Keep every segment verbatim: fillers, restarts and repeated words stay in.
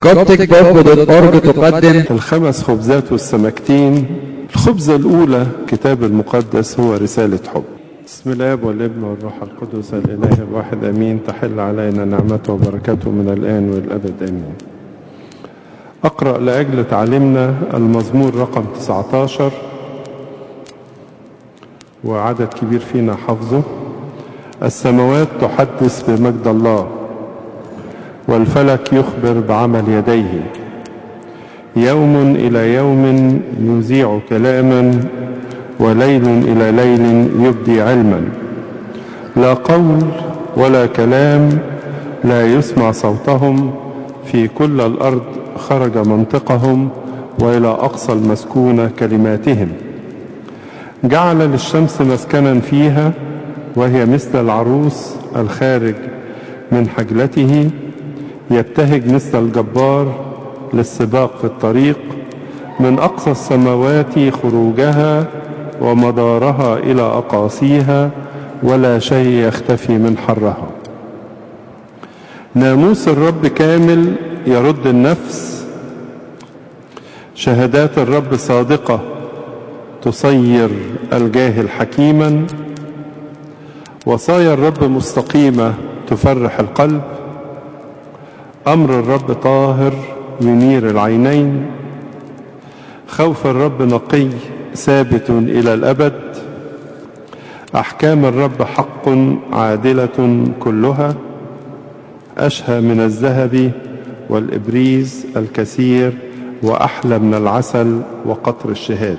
كوبتك بوكو دوت أورج تقدم الخمس خبزات والسمكتين. الخبزة الأولى كتاب المقدس هو رسالة حب. بسم الله والابن والروح القدس الإله الواحد أمين. تحل علينا نعمته وبركاته من الآن والأبد أمين. أقرأ لأجل تعليمنا المزمور رقم تسعة عشر، وعدد كبير فينا حفظه. السماوات تحدث بمجد الله، والفلك يخبر بعمل يديه. يوم إلى يوم يذيع كلاما، وليل إلى ليل يبدي علما. لا قول ولا كلام لا يسمع صوتهم. في كل الأرض خرج منطقهم، وإلى أقصى المسكونة كلماتهم. جعل للشمس مسكنا فيها، وهي مثل العروس الخارج من حجلته. يبتهج مثل الجبار للسباق في الطريق. من أقصى السماوات خروجها، ومدارها إلى أقاصيها، ولا شيء يختفي من حرها. ناموس الرب كامل يرد النفس. شهادات الرب صادقة تصير الجاهل حكيما. وصايا الرب مستقيمة تفرح القلب. أمر الرب طاهر ينير العينين. خوف الرب نقي ثابت إلى الأبد. أحكام الرب حق عادلة كلها. أشهى من الذهب والإبريز الكثير، وأحلى من العسل وقطر الشهاد.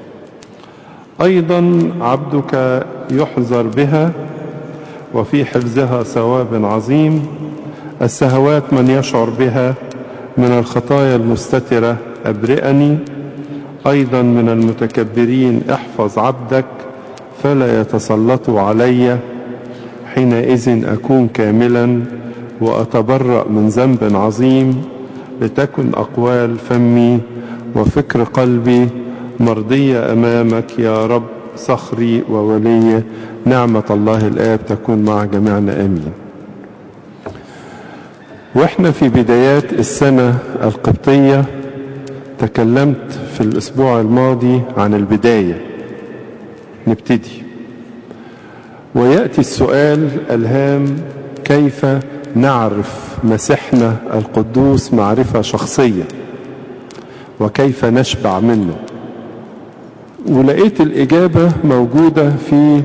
أيضا عبدك يحذر بها، وفي حفظها ثواب عظيم. السهوات من يشعر بها، من الخطايا المستترة أبرئني. أيضا من المتكبرين احفظ عبدك، فلا يتسلطوا علي. حينئذ أكون كاملا، وأتبرأ من ذنب عظيم. لتكن أقوال فمي وفكر قلبي مرضية أمامك يا رب، صخري وولي. نعمة الله الآب تكون مع جميعنا آمين. وإحنا في بدايات السنة القبطية تكلمت في الأسبوع الماضي عن البداية. نبتدي، ويأتي السؤال الهام: كيف نعرف مسيحنا القدوس معرفة شخصية، وكيف نشبع منه؟ ولقيت الإجابة موجودة في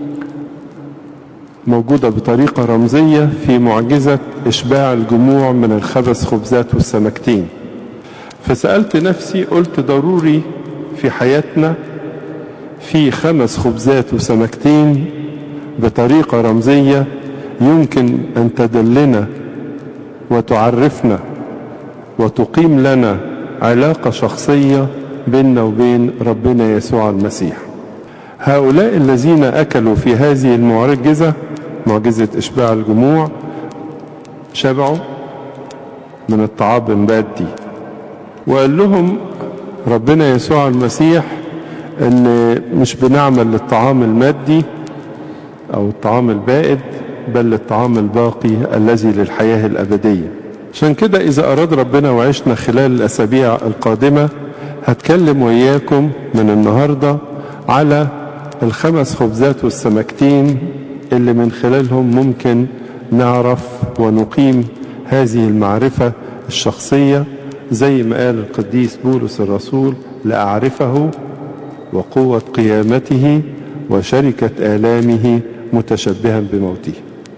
موجودة بطريقة رمزية في معجزة إشباع الجموع من الخمس خبزات والسمكتين. فسألت نفسي، قلت ضروري في حياتنا في خمس خبزات وسمكتين بطريقة رمزية يمكن أن تدلنا وتعرفنا وتقيم لنا علاقة شخصية بيننا وبين ربنا يسوع المسيح. هؤلاء الذين أكلوا في هذه المعجزة، معجزة إشباع الجموع، شبعوا من الطعام المادي. وقال لهم ربنا يسوع المسيح ان مش بنعمل للطعام المادي او الطعام البائد، بل للطعام الباقي الذي للحياة الأبدية. عشان كده إذا أراد ربنا وعشنا خلال الأسابيع القادمة، هتكلم وإياكم من النهاردة على الخمس خبزات والسمكتين اللي من خلالهم ممكن نعرف ونقيم هذه المعرفة الشخصية، زي ما قال القديس بولس الرسول: لأعرفه وقوة قيامته وشركة آلامه متشبها بموته.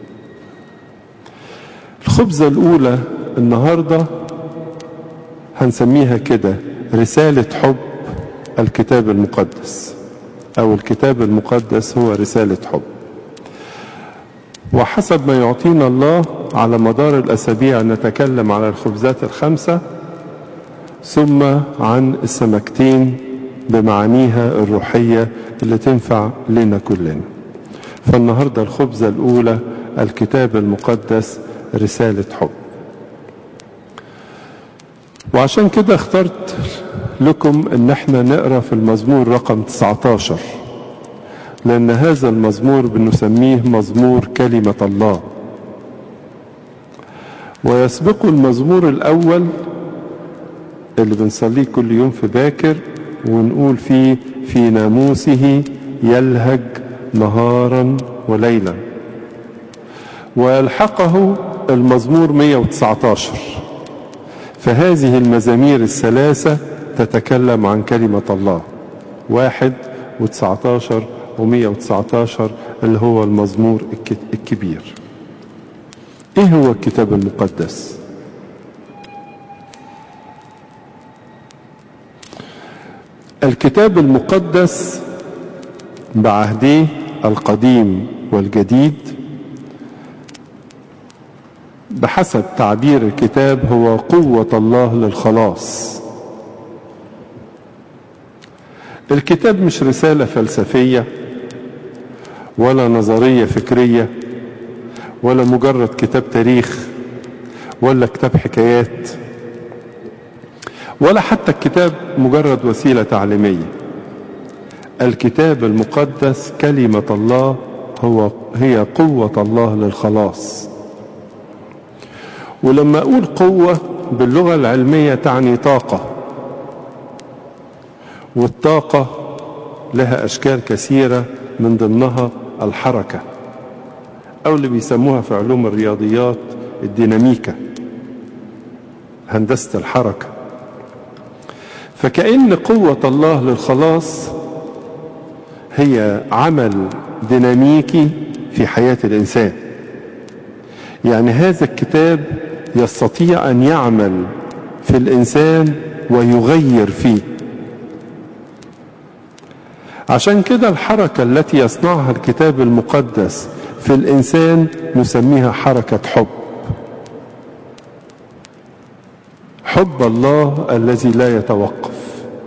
الخبزة الأولى النهاردة هنسميها كده رسالة حب الكتاب المقدس، أو الكتاب المقدس هو رسالة حب. وحسب ما يعطينا الله على مدار الأسابيع نتكلم على الخبزات الخمسة، ثم عن السمكتين بمعانيها الروحية اللي تنفع لنا كلنا. فالنهاردة الخبزة الأولى الكتاب المقدس رسالة حب. وعشان كده اخترت لكم ان احنا نقرأ في المزمور رقم تسعة عشر، لأن هذا المزمور بنسميه مزمور كلمة الله. ويسبق المزمور الأول اللي بنصليه كل يوم في باكر ونقول فيه في ناموسه يلهج نهارا وليلا. ويلحقه المزمور مئة وتسعة عشر. فهذه المزامير الثلاثة تتكلم عن كلمة الله، واحد وتسعة عشر ومئة وتسعة عشر اللي هو المزمور الكبير. ايه هو الكتاب المقدس؟ الكتاب المقدس بعهديه القديم والجديد بحسب تعبير الكتاب هو قوة الله للخلاص. الكتاب مش رسالة فلسفية ولا نظرية فكرية ولا مجرد كتاب تاريخ ولا كتاب حكايات ولا حتى الكتاب مجرد وسيلة تعليمية. الكتاب المقدس كلمة الله، هو هي قوة الله للخلاص. ولما أقول قوة باللغة العلمية تعني طاقة، والطاقة لها أشكال كثيرة من ضمنها الحركة، أو اللي بيسموها في علوم الرياضيات الديناميكا، هندسة الحركة. فكأن قوة الله للخلاص هي عمل ديناميكي في حياة الإنسان. يعني هذا الكتاب يستطيع أن يعمل في الإنسان ويغير فيه. عشان كده الحركة التي يصنعها الكتاب المقدس في الإنسان نسميها حركة حب، حب الله الذي لا يتوقف.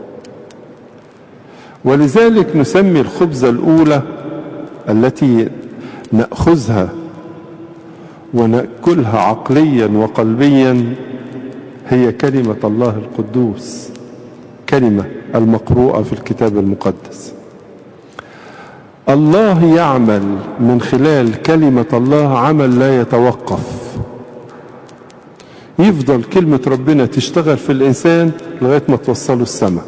ولذلك نسمي الخبزة الأولى التي نأخذها ونأكلها عقليا وقلبيا هي كلمة الله القدوس، كلمة المقروءة في الكتاب المقدس. الله يعمل من خلال كلمة الله عمل لا يتوقف، يفضل كلمة ربنا تشتغل في الإنسان لغاية ما توصله السماء.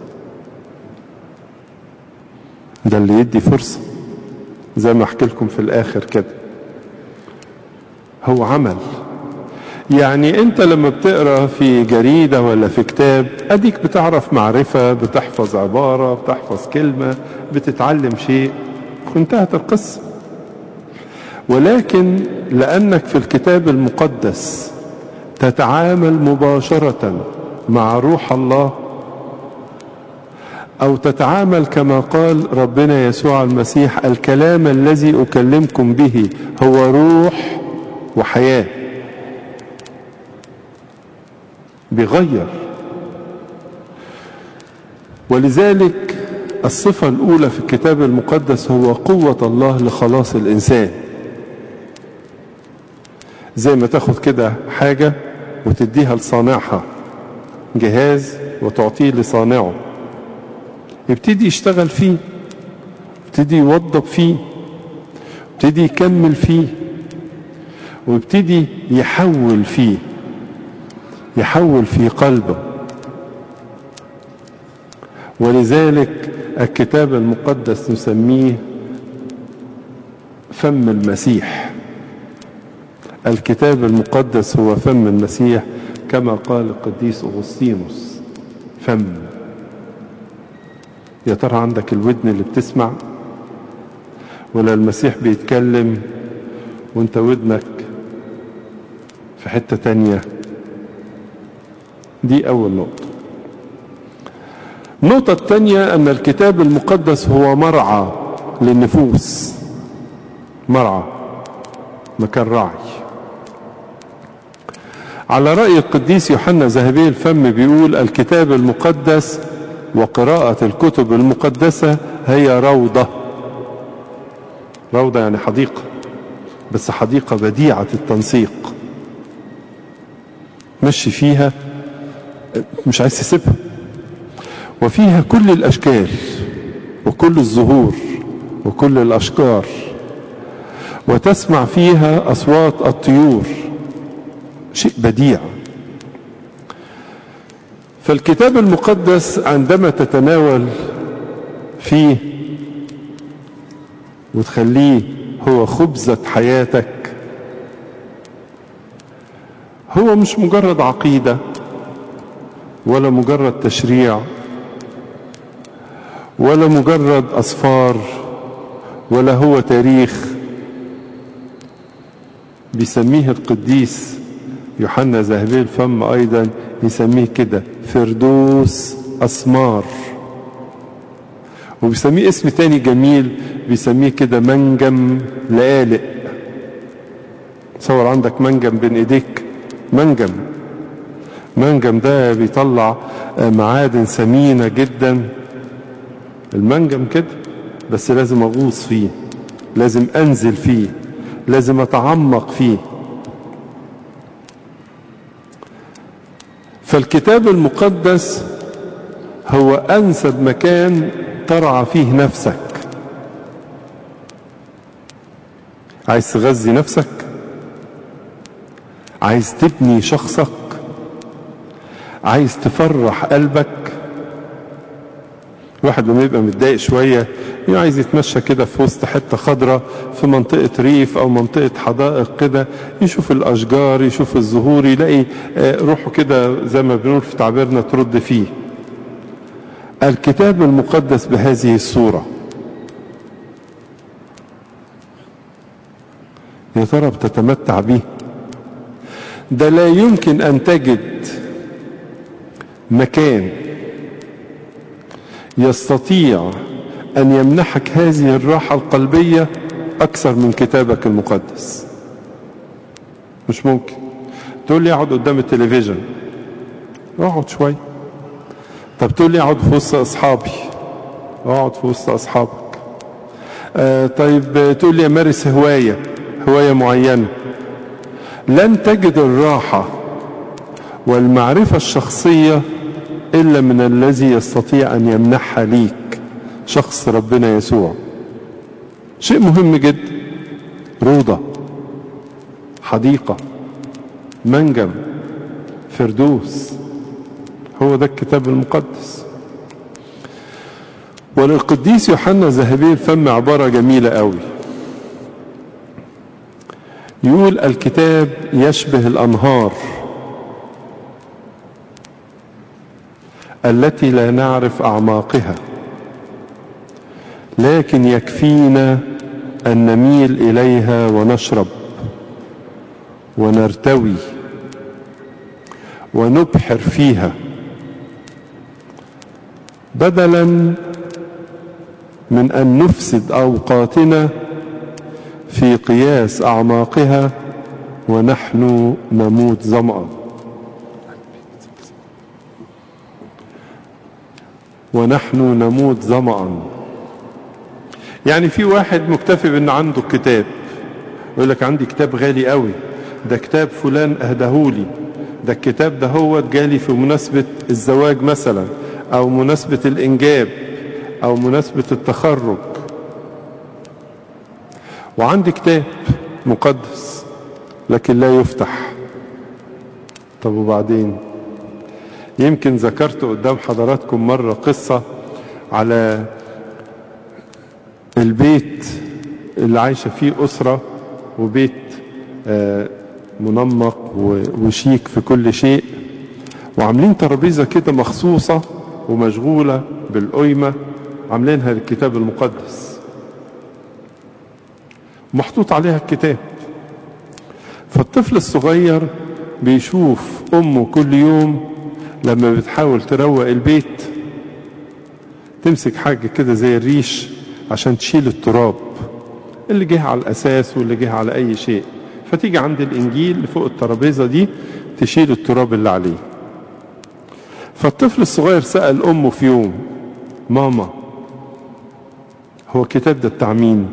ده اللي يدي فرصة، زي ما احكي لكم في الآخر كده، هو عمل. يعني انت لما بتقرأ في جريدة ولا في كتاب اديك بتعرف معرفة، بتحفظ عبارة، بتحفظ كلمة، بتتعلم شيء، انتهت القصة. ولكن لأنك في الكتاب المقدس تتعامل مباشرة مع روح الله، أو تتعامل كما قال ربنا يسوع المسيح: الكلام الذي أكلمكم به هو روح وحياة، بيغير. ولذلك الصفة الأولى في الكتاب المقدس هو قوة الله لخلاص الإنسان. زي ما تاخد كده حاجة وتديها لصانعها، جهاز، وتعطيه لصانعه، يبتدي يشتغل فيه، يبتدي يوضب فيه، يبتدي يكمل فيه، ويبتدي يحول فيه، يحول في قلبه. ولذلك الكتاب المقدس نسميه فم المسيح. الكتاب المقدس هو فم المسيح كما قال القديس أغسطينوس: فم. يا ترى عندك الودن اللي بتسمع، ولا المسيح بيتكلم وانت ودنك في حتة تانية؟ دي أول نقطة. النقطة الثانية أن الكتاب المقدس هو مرعى للنفوس، مرعى، مكان راعي. على رأي القديس يوحنا ذهبي الفم بيقول: الكتاب المقدس وقراءة الكتب المقدسة هي روضة. روضة يعني حديقة، بس حديقة بديعة التنسيق، مشي فيها مش عايز تسيبها، وفيها كل الأشكال وكل الزهور وكل الأشجار، وتسمع فيها أصوات الطيور، شيء بديع. فالكتاب المقدس عندما تتناول فيه وتخليه هو خبزة حياتك، هو مش مجرد عقيدة ولا مجرد تشريع ولا مجرد أسفار ولا هو تاريخ. بيسميه القديس يوحنا ذهبي الفم أيضا، يسميه كده فردوس أسمار، وبيسميه اسم تاني جميل، بيسميه كده منجم لآلئ. تصور عندك منجم بين ايديك، منجم منجم ده بيطلع معادن ثمينة جدا. المنجم كده، بس لازم أغوص فيه، لازم أنزل فيه، لازم أتعمق فيه. فالكتاب المقدس هو أنسب مكان ترعى فيه نفسك. عايز تغذي نفسك، عايز تبني شخصك، عايز تفرح قلبك. واحد لما يبقى متضايق شوية يعني عايز يتمشى كده في وسط حتة خضراء في منطقة ريف أو منطقة حدائق كده، يشوف الأشجار، يشوف الزهور، يلاقي روحه كده زي ما بنقول في تعبيرنا ترد فيه. الكتاب المقدس بهذه الصورة، يا ترى بتتمتع به؟ ده لا يمكن أن تجد مكان يستطيع أن يمنحك هذه الراحة القلبية أكثر من كتابك المقدس. مش ممكن. تقول لي اقعد قدام التلفزيون، اقعد شوي. طب تقول لي اقعد في وسط أصحابي، اقعد في وسط أصحابك. آه طيب تقول لي امارس هواية هواية معينة. لن تجد الراحة والمعرفة الشخصية إلا من الذي يستطيع أن يمنحها ليك، شخص ربنا يسوع. شيء مهم جدا. روضة، حديقة، منجم، فردوس، هو ده الكتاب المقدس. وللقديس يوحنا ذهبي الفم عبارة جميلة قوي، يقول الكتاب يشبه الأنهار التي لا نعرف أعماقها، لكن يكفينا أن نميل إليها ونشرب ونرتوي ونبحر فيها، بدلا من أن نفسد أوقاتنا في قياس أعماقها ونحن نموت ظمأ. ونحن نموت ظمأ. يعني في واحد مكتفي بأن عنده كتاب، يقول لك عندي كتاب غالي قوي، ده كتاب فلان أهدهولي، ده الكتاب ده هو جالي في مناسبة الزواج مثلا، أو مناسبة الإنجاب، أو مناسبة التخرج، وعندي كتاب مقدس لكن لا يفتح. طب وبعدين؟ يمكن ذكرت قدام حضراتكم مرة قصة على البيت اللي عايشة فيه أسرة، وبيت منمق وشيك في كل شيء، وعاملين ترابيزة كده مخصوصة ومشغولة بالقيمة، عاملينها للكتاب المقدس، محطوط عليها الكتاب. فالطفل الصغير بيشوف أمه كل يوم لما بتحاول تروق البيت تمسك حاجة كده زي الريش عشان تشيل التراب اللي جه على الأساس واللي جه على أي شيء، فتيجي عند الإنجيل اللي فوق الترابيزة دي تشيل التراب اللي عليه. فالطفل الصغير سأل أمه في يوم: ماما، هو الكتاب ده بتاع مين؟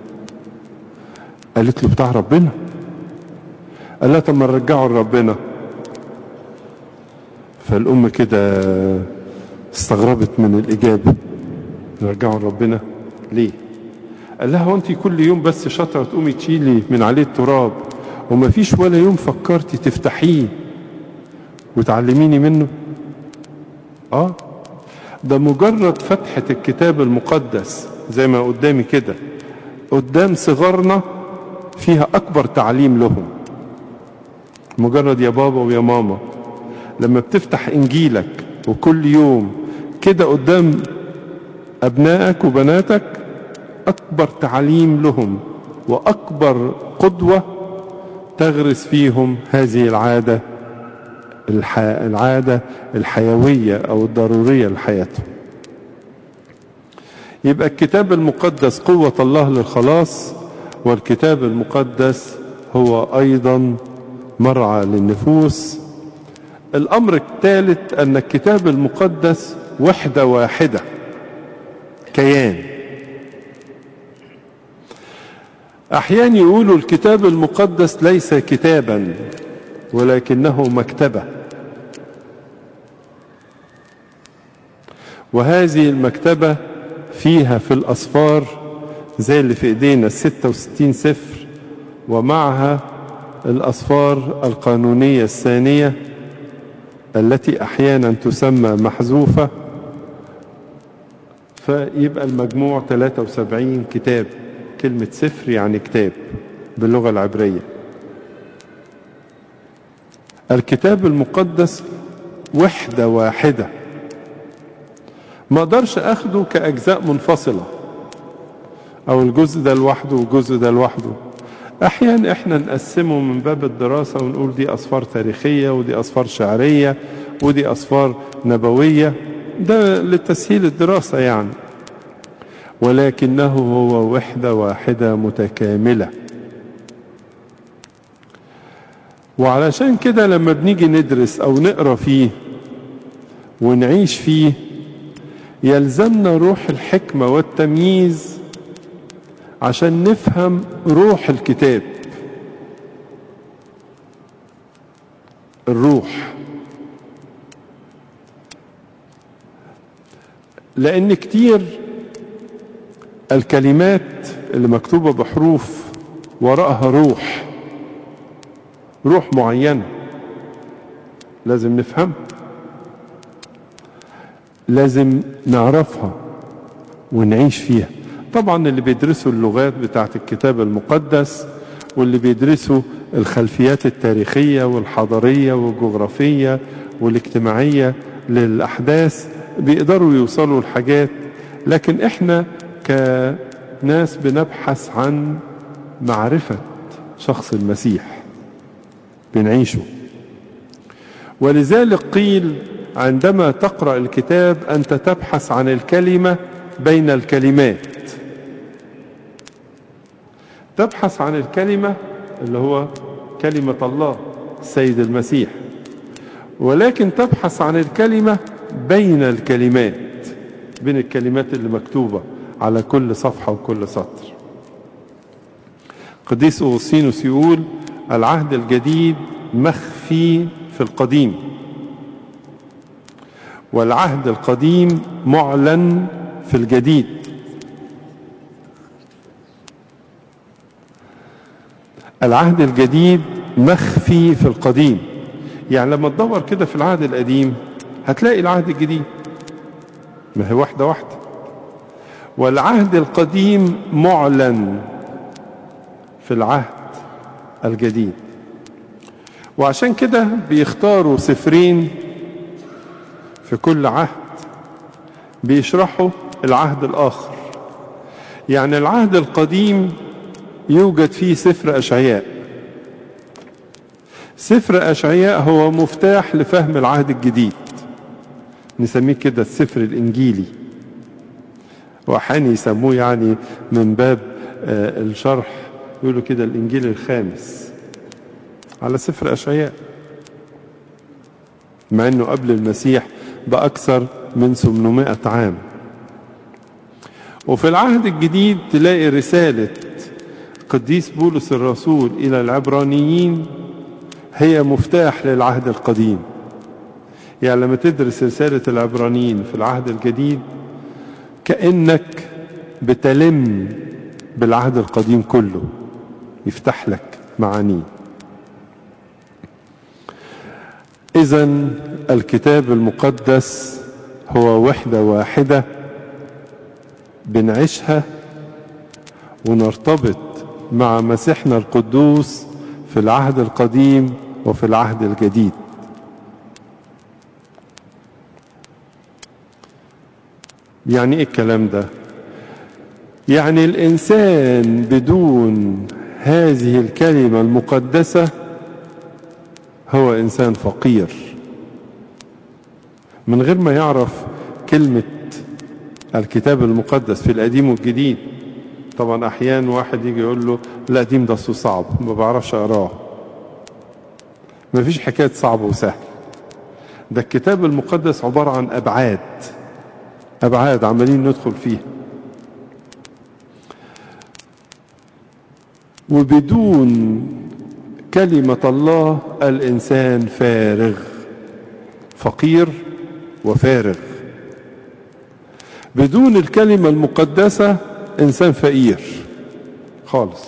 قالت له بتاع ربنا. قال لها طب ما نرجعه لربنا. فالأم كده استغربت من الإجابة، نرجعه لربنا ليه؟ قال لها هو أنت كل يوم بس شاطرة تقومي تشيلي من عليه التراب، وما فيش ولا يوم فكرتي تفتحيه وتعلميني منه؟ اه ده مجرد فتحة الكتاب المقدس زي ما قدامي كده قدام صغارنا فيها أكبر تعليم لهم. مجرد يا بابا ويا ماما لما بتفتح إنجيلك وكل يوم كده قدام أبنائك وبناتك أكبر تعليم لهم وأكبر قدوة تغرس فيهم هذه العادة الح... العادة الحيوية أو الضرورية لحياتهم. يبقى الكتاب المقدس قوة الله للخلاص، والكتاب المقدس هو أيضا مرعى للنفوس. الأمر الثالث أن الكتاب المقدس وحدة واحدة، كيان. أحيانا يقولوا الكتاب المقدس ليس كتابا ولكنه مكتبة، وهذه المكتبة فيها في الأصفار زي اللي في إيدينا الستة وستين سفر، ومعها الأصفار القانونية الثانية التي أحيانا تسمى محذوفة، فيبقى المجموع ثلاثة وسبعين كتاب. كلمة سفر يعني كتاب باللغة العبرية. الكتاب المقدس وحدة واحدة، ما اقدرش اخده كأجزاء منفصلة او الجزء ده لوحده والجزء ده لوحده. احيانا احنا نقسمه من باب الدراسة ونقول دي اصفار تاريخية ودي اصفار شعرية ودي اصفار نبوية، ده لتسهيل الدراسة يعني، ولكنه هو وحدة واحدة متكاملة. وعلشان كده لما بنيجي ندرس او نقرأ فيه ونعيش فيه يلزمنا روح الحكمة والتمييز عشان نفهم روح الكتاب. الروح، لأن كتير الكلمات اللي مكتوبة بحروف وراءها روح روح معينة لازم نفهم، لازم نعرفها ونعيش فيها. طبعا اللي بيدرسوا اللغات بتاعت الكتاب المقدس واللي بيدرسوا الخلفيات التاريخية والحضارية والجغرافية والاجتماعية للأحداث بيقدروا يوصلوا لحاجات، لكن احنا كناس بنبحث عن معرفة شخص المسيح بنعيشه. ولذلك قيل عندما تقرأ الكتاب أنت تبحث عن الكلمة بين الكلمات، تبحث عن الكلمة اللي هو كلمة الله السيد المسيح، ولكن تبحث عن الكلمة بين الكلمات، بين الكلمات اللي مكتوبة على كل صفحة وكل سطر. قديس أغسطينوس يقول العهد الجديد مخفي في القديم، والعهد القديم معلن في الجديد. العهد الجديد مخفي في القديم، يعني لما تدور كده في العهد القديم هتلاقي العهد الجديد، ما هي واحدة واحدة. والعهد القديم معلن في العهد الجديد، وعشان كده بيختاروا سفرين في كل عهد بيشرحوا العهد الآخر. يعني العهد القديم يوجد فيه سفر أشعياء. سفر أشعياء هو مفتاح لفهم العهد الجديد، نسميه كده السفر الإنجيلي، وأحيانا يسموه يعني من باب الشرح يقولوا كده الإنجيل الخامس على سفر أشعياء، مع أنه قبل المسيح بأكثر من ثمانمائة عام. وفي العهد الجديد تلاقي رسالة قديس بولس الرسول إلى العبرانيين هي مفتاح للعهد القديم. يعني لما تدرس رسالة العبرانيين في العهد الجديد كأنك بتلم بالعهد القديم كله، يفتح لك معانيه. إذن الكتاب المقدس هو وحدة واحدة بنعيشها ونرتبط مع مسيحنا القدوس في العهد القديم وفي العهد الجديد. يعني ايه الكلام ده؟ يعني الإنسان بدون هذه الكلمة المقدسة هو إنسان فقير، من غير ما يعرف كلمة الكتاب المقدس في القديم والجديد. طبعا أحيان واحد يجي يقول له القديم ده صعب ما بعرفش أقراه. ما فيش حكاية صعب وسهل، ده الكتاب المقدس عبارة عن أبعاد أبعاد عمالين ندخل فيها، وبدون كلمة الله الإنسان فارغ، فقير وفارغ. بدون الكلمة المقدسة إنسان فقير خالص.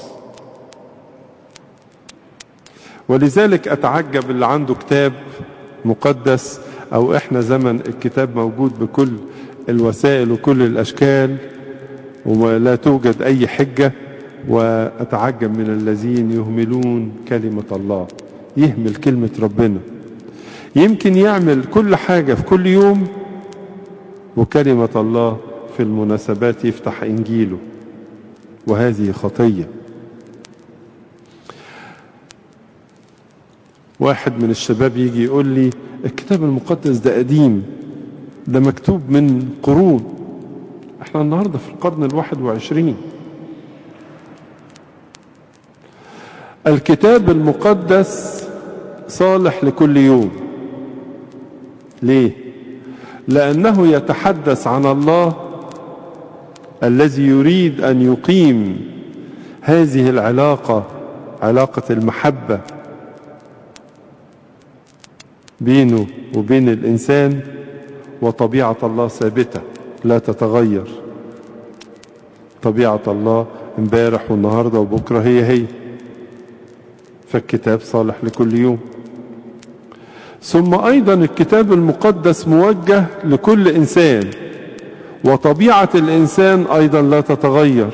ولذلك أتعجب اللي عنده كتاب مقدس، أو إحنا زمن الكتاب موجود بكل الوسائل وكل الأشكال ولا توجد أي حجة، وأتعجب من الذين يهملون كلمة الله. يهمل كلمة ربنا، يمكن يعمل كل حاجة في كل يوم، وكلمة الله في المناسبات يفتح إنجيله، وهذه خطية. واحد من الشباب يجي يقول لي الكتاب المقدس ده قديم، ده مكتوب من قرون، احنا النهاردة في القرن الواحد وعشرين. الكتاب المقدس صالح لكل يوم. ليه؟ لأنه يتحدث عن الله الذي يريد أن يقيم هذه العلاقة، علاقة المحبة بينه وبين الإنسان، وطبيعة الله ثابتة لا تتغير. طبيعة الله امبارح والنهاردة وبكرة هي هي، فالكتاب صالح لكل يوم. ثم أيضا الكتاب المقدس موجه لكل إنسان، وطبيعة الإنسان أيضا لا تتغير.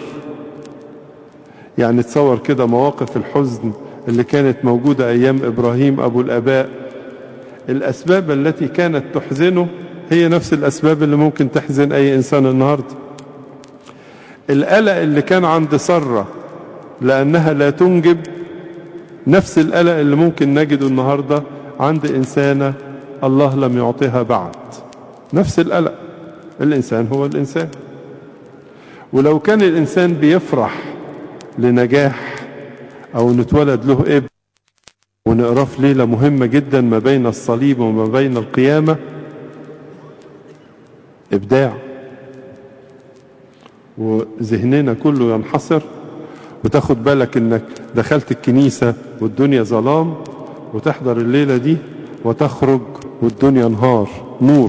يعني تصور كده مواقف الحزن اللي كانت موجودة أيام إبراهيم أبو الآباء، الأسباب التي كانت تحزنه هي نفس الأسباب اللي ممكن تحزن أي إنسان النهاردة. القلق اللي كان عند سارة لأنها لا تنجب، نفس القلق اللي ممكن نجده النهاردة عند إنسانة الله لم يعطيها بعد. نفس القلق، الإنسان هو الإنسان. ولو كان الإنسان بيفرح لنجاح أو نتولد له ابن، ونقرأ في ليلة مهمة جدا ما بين الصليب وما بين القيامة، إبداع، وذهننا كله ينحصر، وتاخد بالك انك دخلت الكنيسة والدنيا ظلام، وتحضر الليلة دي وتخرج والدنيا نهار نور،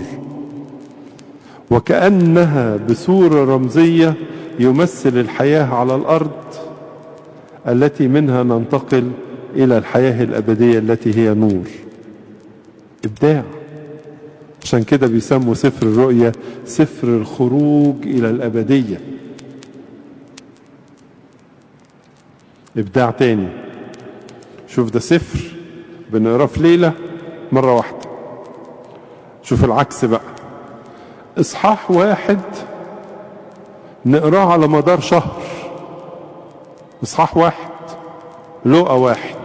وكأنها بصورة رمزية يمثل الحياة على الأرض التي منها ننتقل إلى الحياة الأبدية التي هي نور. إبداع. عشان كده بيسموا سفر الرؤيا سفر الخروج إلى الأبدية. إبداع تاني. شوف ده سفر بنقراه في ليلة مرة واحدة. شوف العكس بقى، إصحاح واحد نقراه على مدار شهر. إصحاح واحد، لقا واحد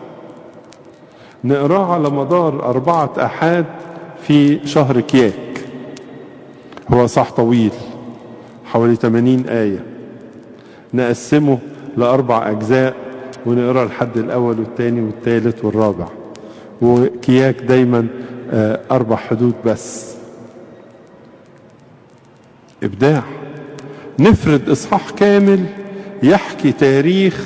نقراه على مدار أربعة أحاد في شهر كياك. هو صح طويل حوالي ثمانين آية، نقسمه لأربع أجزاء ونقرأ الحد الأول والثاني والثالث والرابع، وكياك دايما أربع حدود بس. إبداع. نفرد إصحاح كامل يحكي تاريخ،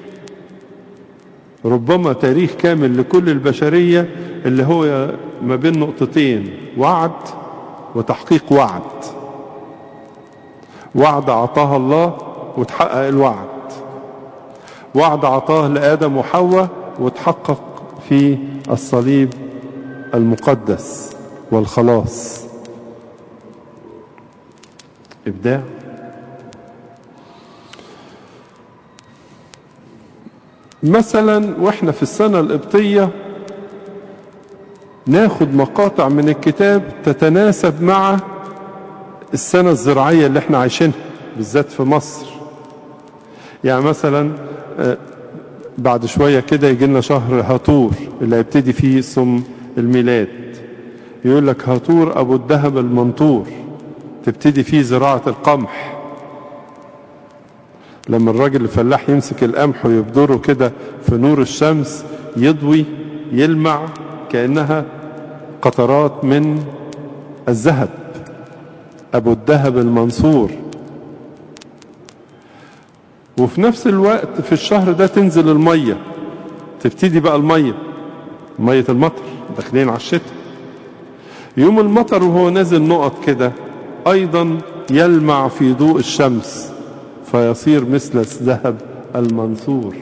ربما تاريخ كامل لكل البشرية، اللي هو ما بين نقطتين، وعد وتحقيق وعد. وعد عطاها الله وتحقق الوعد، وعد عطاه لآدم وحواء وتحقق في الصليب المقدس والخلاص. إبداع. مثلا واحنا في السنة القبطية ناخد مقاطع من الكتاب تتناسب مع السنة الزراعية اللي احنا عايشينها بالذات في مصر. يعني مثلا بعد شوية كده يجي لنا شهر هطور اللي هيبتدي فيه صوم الميلاد، يقول لك هطور أبو الدهب المنطور، تبتدي فيه زراعة القمح. لما الراجل الفلاح يمسك القمح ويبدره كده في نور الشمس يضوي يلمع كأنها قطرات من الذهب، أبو الدهب المنصور. وفي نفس الوقت في الشهر ده تنزل المية، تبتدي بقى المية مية المطر، داخلين على الشتاء. يوم المطر وهو نازل نقط كده أيضا يلمع في ضوء الشمس فيصير مثل الذهب المنثور.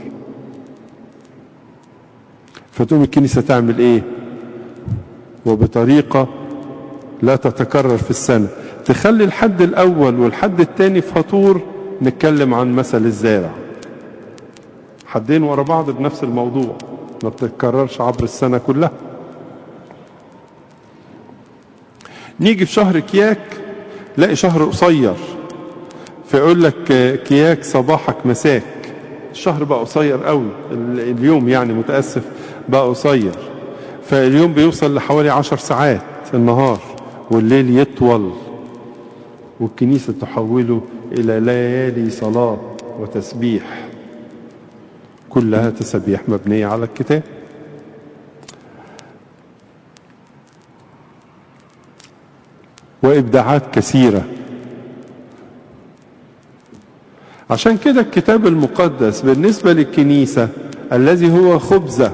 فتقوم الكنيسة تعمل ايه؟ وبطريقة لا تتكرر في السنة تخلي الحد الأول والحد الثاني في هطور نتكلم عن مثل الزارع، حدين ورا بعض بنفس الموضوع ما بتتكررش عبر السنة كلها. نيجي في شهر كياك لاقي شهر قصير فيقول لك كياك صباحك مساك. الشهر بقى قصير قوي، اليوم يعني متأسف بقى قصير، فاليوم بيوصل لحوالي عشر ساعات النهار والليل يطول، والكنيسة تحوله إلى ليالي صلاة وتسبيح، كلها تسبيح مبنية على الكتاب. وإبداعات كثيرة. عشان كده الكتاب المقدس بالنسبة للكنيسة الذي هو خبزة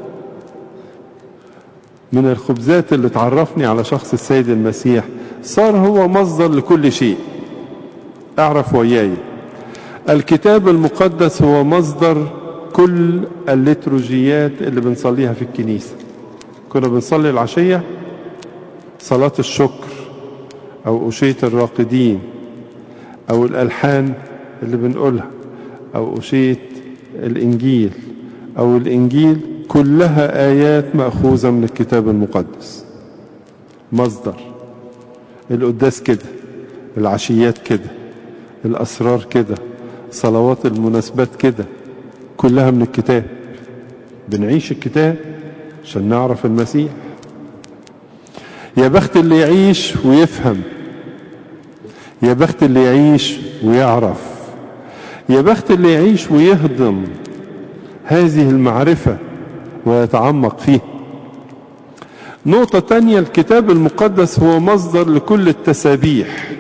من الخبزات اللي تعرفني على شخص السيد المسيح، صار هو مصدر لكل شيء. اعرف وياي الكتاب المقدس هو مصدر كل الليتروجيات اللي بنصليها في الكنيسة. كنا بنصلي العشية صلاة الشكر أو أشية الراقدين أو الألحان اللي بنقولها أو أشية الإنجيل أو الإنجيل، كلها آيات مأخوذة من الكتاب المقدس. مصدر القداس كده، العشيات كده، الأسرار كده، صلوات المناسبات كده، كلها من الكتاب. بنعيش الكتاب عشان نعرف المسيح. يا بخت اللي يعيش ويفهم، يا بخت اللي يعيش ويعرف، يا بخت اللي يعيش ويهضم هذه المعرفة ويتعمق فيه. نقطة تانية، الكتاب المقدس هو مصدر لكل التسابيح.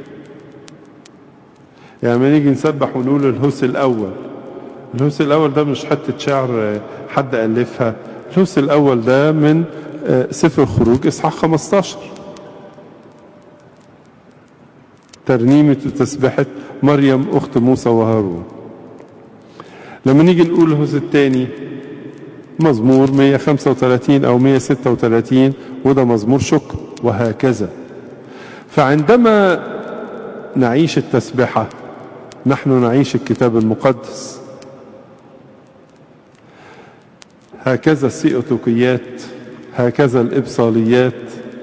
يعني ما نيجي نسبح ونقول الهوس الأول، الهوس الأول ده مش حتة شعر حد ألفها، الهوس الأول ده من سفر الخروج إصحاح خمستاشر، ترنيمة وتسبحة مريم أخت موسى وهارون. لما نيجي نقول الهوس الثاني مزمور مية وخمسة وثلاثين أو مية وستة وثلاثين، وده مزمور شكر، وهكذا. فعندما نعيش التسبحة نحن نعيش الكتاب المقدس. هكذا السيئوتوكيات، هكذا الإبصاليات،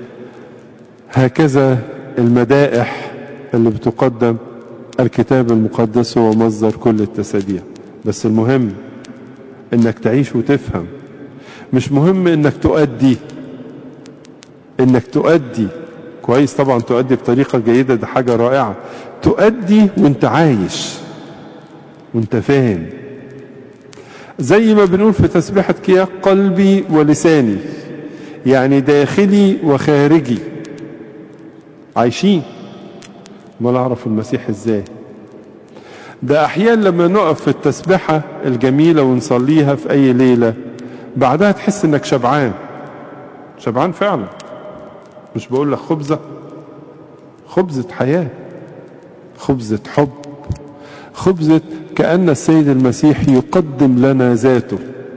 هكذا المدائح اللي بتقدم. الكتاب المقدس هو مصدر كل التسابيح. بس المهم انك تعيش وتفهم، مش مهم انك تؤدي. انك تؤدي كويس طبعا، تؤدي بطريقة جيدة، ده حاجة رائعة. تؤدي وانت عايش وانت فاهم، زي ما بنقول في تسبيحة كياك قلبي ولساني، يعني داخلي وخارجي عايشين. ما نعرف المسيح ازاي؟ ده احيانا لما نقف في التسبيحة الجميلة ونصليها في اي ليلة بعدها تحس انك شبعان، شبعان فعلا. مش بقول لك خبزة، خبزة حياة، خبزة حب، خبزة كأن السيد المسيح يقدم لنا ذاته.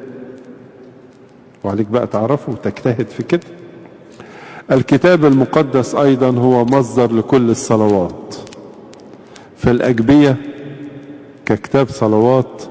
وعليك بقى تعرفه وتجتهد في كده. الكتاب المقدس أيضا هو مصدر لكل الصلوات. فالأجبية ككتاب صلوات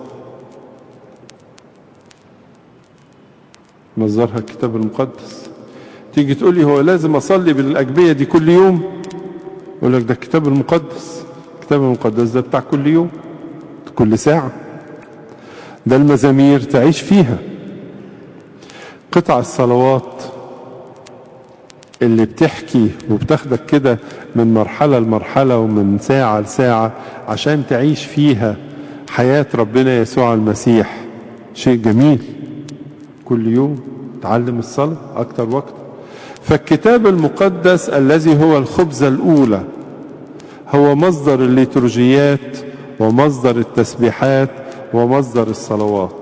مصدرها الكتاب المقدس. تيجي تقول لي هو لازم أصلي بالأجبية دي كل يوم؟ أقول لك ده الكتاب المقدس. الكتاب المقدس ده بتاع كل يوم، كل ساعة. ده المزامير تعيش فيها. قطع الصلوات اللي بتحكي وبتاخدك كده من مرحلة لمرحلة ومن ساعة لساعة عشان تعيش فيها حياة ربنا يسوع المسيح، شيء جميل. كل يوم تعلم الصلاة أكتر وقت. فالكتاب المقدس الذي هو الخبزة الأولى هو مصدر الليتورجيات ومصدر التسبيحات ومصدر الصلوات.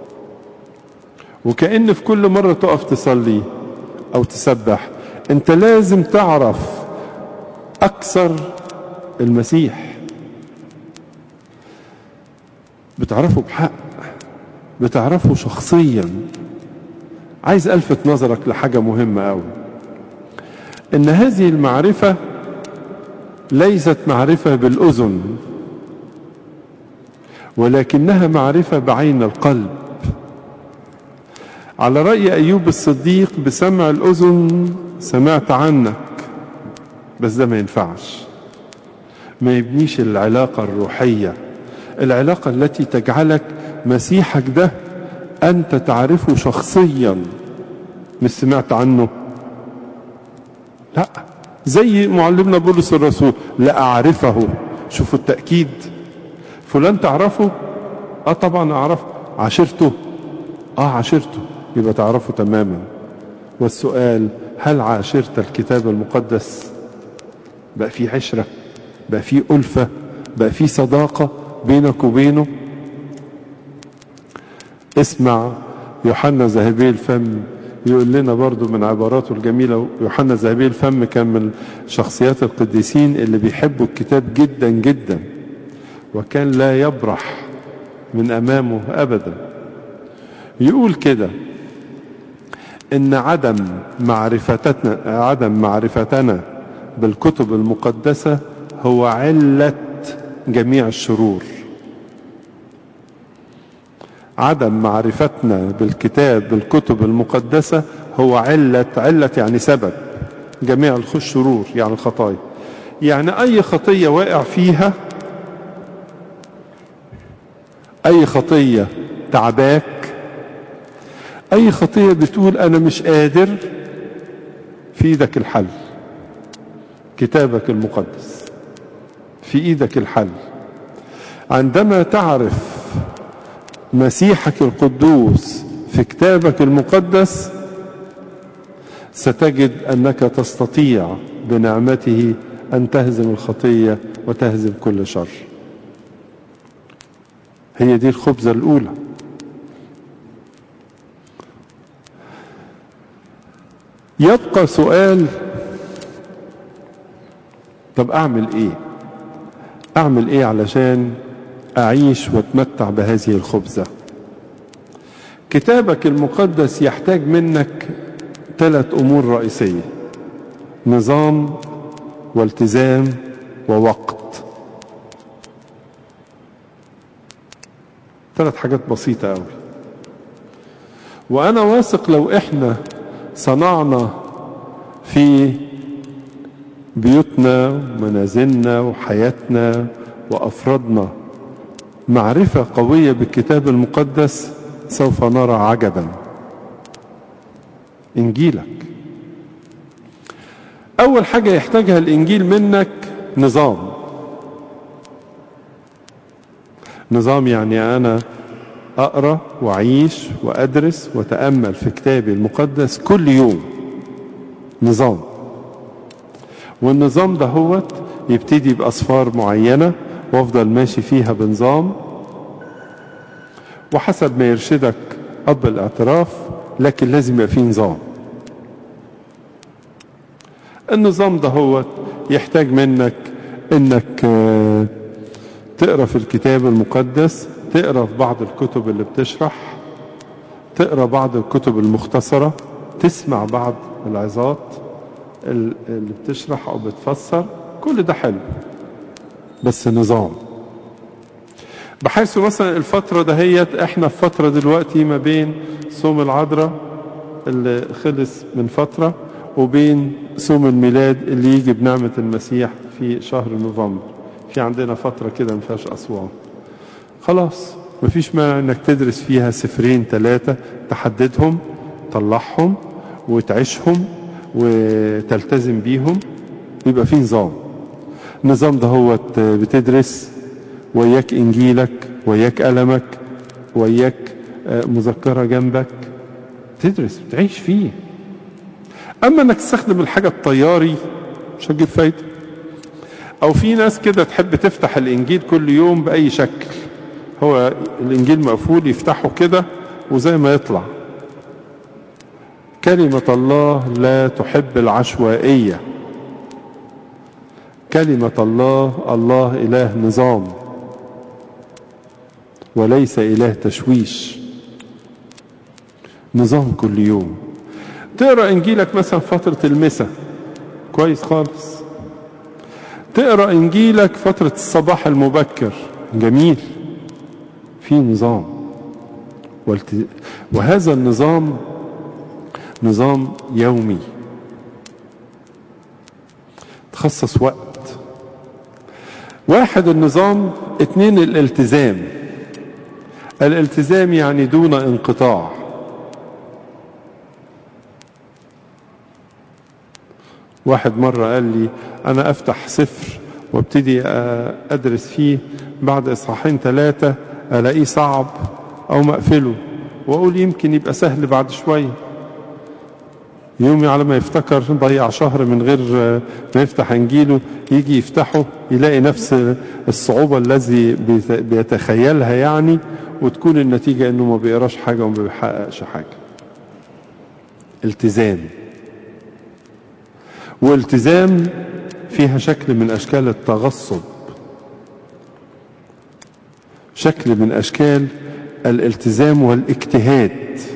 وكأن في كل مرة تقف تصلي أو تسبح أنت لازم تعرف أكثر المسيح، بتعرفه بحق، بتعرفه شخصيا. عايز ألفت نظرك لحاجة مهمة أوي، إن هذه المعرفة ليست معرفة بالأذن، ولكنها معرفة بعين القلب. على رأي أيوب الصديق: بسمع الأذن سمعت عنك. بس ده ما ينفعش، ما يبنيش العلاقة الروحية، العلاقة التي تجعلك مسيحك ده أنت تعرفه شخصيا، مش سمعت عنه. لا، زي معلمنا بولس الرسول: لا أعرفه. شوفوا التأكيد. فلان تعرفه؟ آه طبعا أعرفه. عاشرته؟ آه عاشرته. يبقى تعرفه تماما. والسؤال: هل عاشرت الكتاب المقدس؟ بقى في عشرة، بقى في ألفة، بقى في صداقة بينك وبينه. اسمع يوحنا ذهبي الفم يقول لنا برضو من عباراته الجميلة. يوحنا ذهبي الفم كان من شخصيات القديسين اللي بيحبوا الكتاب جدا جدا، وكان لا يبرح من أمامه أبدا. يقول كده: إن عدم معرفتنا عدم معرفتنا بالكتب المقدسة هو علة جميع الشرور. عدم معرفتنا بالكتاب بالكتب المقدسة هو علة علة يعني سبب جميع الشرور، يعني الخطايا. يعني أي خطية واقع فيها، أي خطية تعباك، أي خطية بتقول أنا مش قادر، في إيدك الحل. كتابك المقدس في إيدك الحل. عندما تعرف مسيحك القدوس في كتابك المقدس ستجد أنك تستطيع بنعمته أن تهزم الخطية وتهزم كل شر. هي دي الخبزة الأولى. يبقى سؤال: طب أعمل إيه؟ أعمل إيه علشان أعيش وأتمتع بهذه الخبزة؟ كتابك المقدس يحتاج منك ثلاث أمور رئيسية: نظام والتزام ووقت. ثلاث حاجات بسيطة أوي، وأنا واثق لو إحنا صنعنا في بيوتنا ومنازلنا وحياتنا وأفرادنا معرفة قوية بالكتاب المقدس سوف نرى عجبا. إنجيلك أول حاجة يحتاجها الإنجيل منك نظام. نظام يعني أنا أقرأ وأعيش وأدرس وأتأمل في كتابي المقدس كل يوم. نظام. والنظام ده هو يبتدي بأصفار معينة وافضل ماشي فيها بنظام وحسب ما يرشدك أب الاعتراف، لكن لازم يبقى فيه نظام. النظام ده هو يحتاج منك انك تقرأ في الكتاب المقدس، تقرأ في بعض الكتب اللي بتشرح، تقرأ بعض الكتب المختصرة، تسمع بعض العظات اللي بتشرح أو بتفسر. كل ده حلو، بس نظام. بحيث مثلا الفترة دهيت احنا في فترة دلوقتي ما بين صوم العذراء اللي خلص من فترة وبين صوم الميلاد اللي يجي بنعمة المسيح في شهر نوفمبر. في عندنا فترة كده ما فيهاش أصوام. خلاص مفيش مانع انك تدرس فيها سفرين ثلاثة، تحددهم تطلعهم وتعيشهم وتلتزم بيهم، يبقى في نظام. النظام ده هو بتدرس وياك انجيلك، وياك قلمك، وياك مذكرة جنبك، تدرس وتعيش فيه. اما انك تستخدم الحاجة الطياري مش هتجيب فايدة. او في ناس كده تحب تفتح الانجيل كل يوم باي شكل، هو الانجيل مقفول يفتحه كده وزي ما يطلع. كلمة الله لا تحب العشوائية. كلمة الله، الله إله نظام وليس إله تشويش. نظام كل يوم. تقرأ إنجيلك مثلا فترة المساء كويس خالص، تقرأ إنجيلك فترة الصباح المبكر جميل، في نظام. وهذا النظام نظام يومي، تخصص وقت. واحد النظام، اتنين الالتزام. الالتزام يعني دون انقطاع. واحد مرة قال لي انا افتح سفر وابتدي ادرس فيه، بعد اصحاحين ثلاثة الاقيه صعب او مقفله، واقول يمكن يبقى سهل بعد شوية. يومي على ما يفتكر ضيع شهر من غير ما يفتح انجيله، يجي يفتحه يلاقي نفس الصعوبة الذي بيتخيلها يعني، وتكون النتيجة انه ما بيقراش حاجة وما بيحققش حاجة. التزام. والتزام فيها شكل من اشكال التغصب، شكل من اشكال الالتزام والاجتهاد.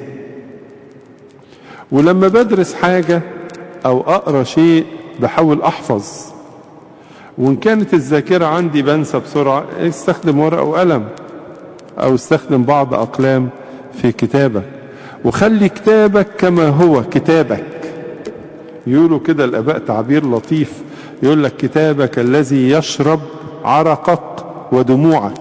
ولما بدرس حاجة او اقرأ شيء بحاول احفظ، وان كانت الذاكرة عندي بنسى بسرعة، استخدم ورقة وقلم او استخدم بعض اقلام في كتابك، وخلي كتابك كما هو كتابك. يقولوا كده الاباء تعبير لطيف، يقول لك كتابك الذي يشرب عرقك ودموعك.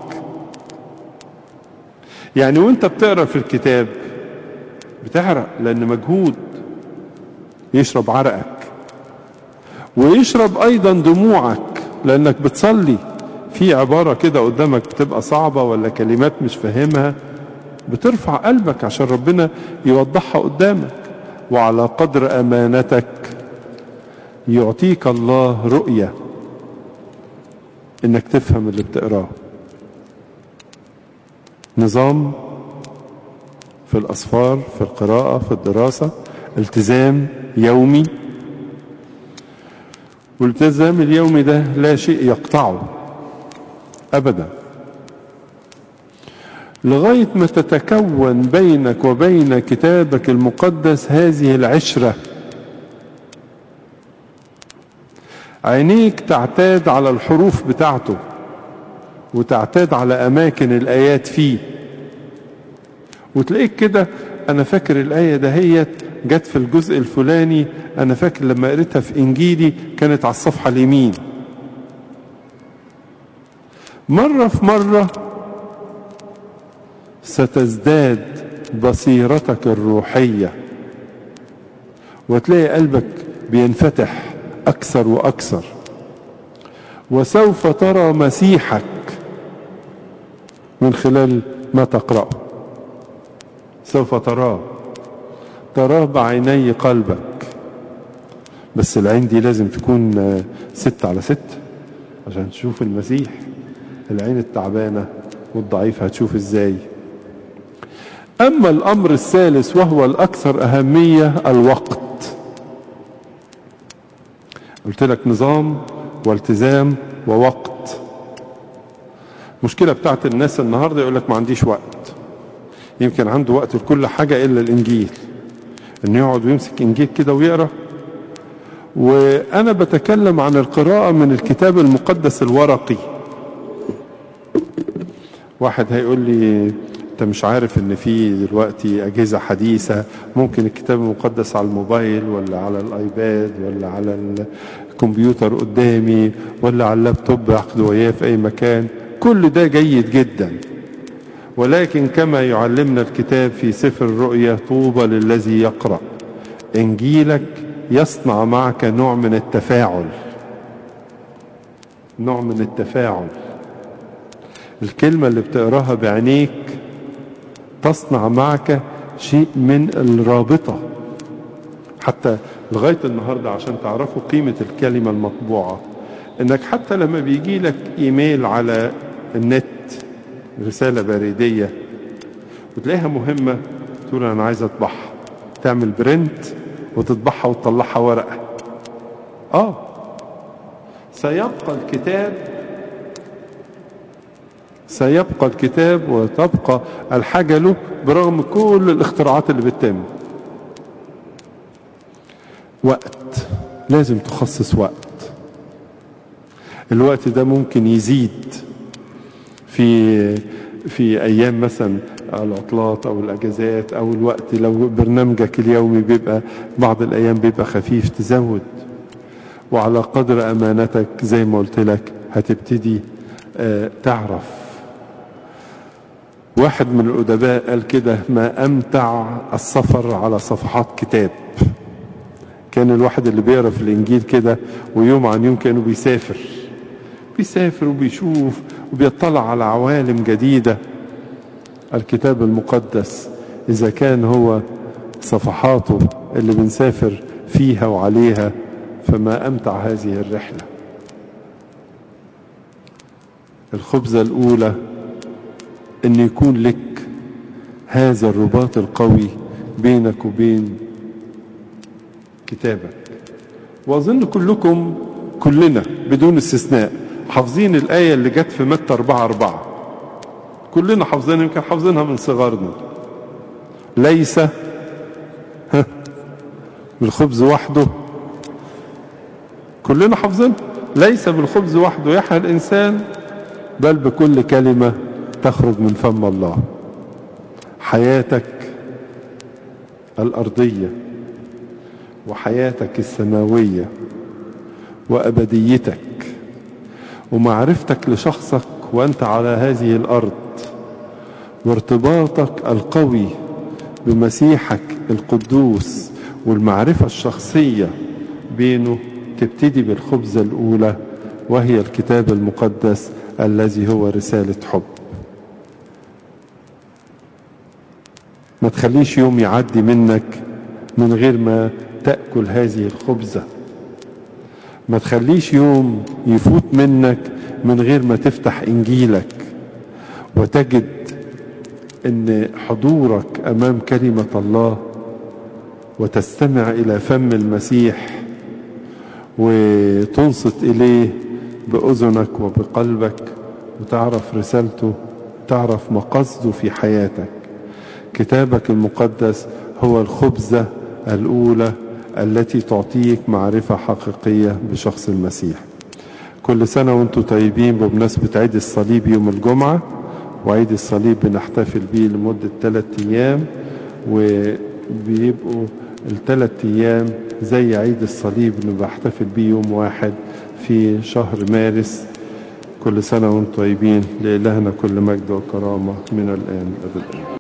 يعني وانت بتقرأ في الكتاب بتعرق لان مجهود، يشرب عرقك ويشرب ايضا دموعك لانك بتصلي. في عبارة كده قدامك بتبقى صعبة ولا كلمات مش فاهمها، بترفع قلبك عشان ربنا يوضحها قدامك. وعلى قدر امانتك يعطيك الله رؤية انك تفهم اللي بتقراه. نظام في الأسفار، في القراءة، في الدراسة، التزام يومي. والالتزام اليومي ده لا شيء يقطعه أبدا، لغاية ما تتكون بينك وبين كتابك المقدس هذه العشرة. عينيك تعتاد على الحروف بتاعته، وتعتاد على أماكن الآيات فيه، وتلاقيك كده أنا فاكر الآية دهيت جت في الجزء الفلاني، أنا فاكر لما قريتها في إنجيلي كانت على الصفحة اليمين. مرة في مرة ستزداد بصيرتك الروحية، وتلاقي قلبك بينفتح أكثر وأكثر، وسوف ترى مسيحك من خلال ما تقرأه. سوف تراه تراه بعيني قلبك. بس العين دي لازم تكون ست على ست عشان تشوف المسيح. العين التعبانة والضعيف هتشوف ازاي. اما الامر الثالث وهو الاكثر اهمية، الوقت. قلت لك نظام والتزام ووقت. المشكلة بتاعت الناس النهاردة يقول لك ما عنديش وقت. يمكن عنده وقت لكل حاجة إلا الإنجيل، إنه يقعد ويمسك إنجيل كده ويقرأ. وأنا بتكلم عن القراءة من الكتاب المقدس الورقي، واحد هيقول لي انت مش عارف ان في دلوقتي اجهزة حديثة ممكن الكتاب المقدس على الموبايل ولا على الايباد ولا على الكمبيوتر قدامي ولا على اللابتوب اخده وياه في اي مكان. كل ده جيد جدا، ولكن كما يعلمنا الكتاب في سفر الرؤيا: طوبى للذي يقرأ انجيلك يصنع معك نوع من التفاعل. نوع من التفاعل، الكلمة اللي بتقراها بعينيك تصنع معك شيء من الرابطة. حتى لغاية النهاردة عشان تعرفوا قيمة الكلمة المطبوعة، انك حتى لما بيجي لك ايميل على النت، رسالة بريدية وتلاقيها مهمة، تقول انا عايز اطبعها، تعمل برنت وتطبعها وتطلعها ورقة. اه سيبقى الكتاب سيبقى الكتاب وتبقى الحاجة له برغم كل الاختراعات اللي بتتم. وقت، لازم تخصص وقت. الوقت ده ممكن يزيد في في ايام مثلا العطلات او الاجازات، او الوقت لو برنامجك اليومي بيبقى بعض الايام بيبقى خفيف تزود، وعلى قدر امانتك زي ما قلت لك هتبتدي آه تعرف. واحد من الأدباء قال كده: ما أمتع السفر على صفحات كتاب. كان الواحد اللي بيقرأ في الإنجيل كده ويوم عن يوم كانوا بيسافر بيسافر وبيشوف وبيطلع على عوالم جديدة. الكتاب المقدس إذا كان هو صفحاته اللي بنسافر فيها وعليها، فما أمتع هذه الرحلة. الخبزة الأولى أن يكون لك هذا الرباط القوي بينك وبين كتابك. وأظن كلكم كلنا بدون استثناء حافظين الآية اللي جت في متى أربعة أربعة. كلنا حافظينها، يمكن حافظينها من صغرنا. ليس بالخبز وحده، كلنا حافظينها. ليس بالخبز وحده يحيى الإنسان بل بكل كلمة تخرج من فم الله. حياتك الأرضية وحياتك السماوية وأبديتك ومعرفتك لشخصك وأنت على هذه الأرض وارتباطك القوي بمسيحك القدوس والمعرفة الشخصية بينه تبتدي بالخبزة الأولى، وهي الكتاب المقدس الذي هو رسالة حب. ما تخليش يوم يعدي منك من غير ما تأكل هذه الخبزة. ما تخليش يوم يفوت منك من غير ما تفتح إنجيلك وتجد أن حضورك أمام كلمة الله وتستمع إلى فم المسيح وتنصت إليه بأذنك وبقلبك وتعرف رسالته، تعرف مقصده في حياتك. كتابك المقدس هو الخبزة الأولى التي تعطيك معرفة حقيقية بشخص المسيح. كل سنة وانتم طيبين بمناسبة عيد الصليب يوم الجمعة، وعيد الصليب بنحتفل به لمدة ثلاثة أيام، وبيبقوا الثلاث أيام زي عيد الصليب اللي بحتفل به يوم واحد في شهر مارس. كل سنة وانتم طيبين. لإلهنا كل مجد وكرامة من الآن إلى الأبد.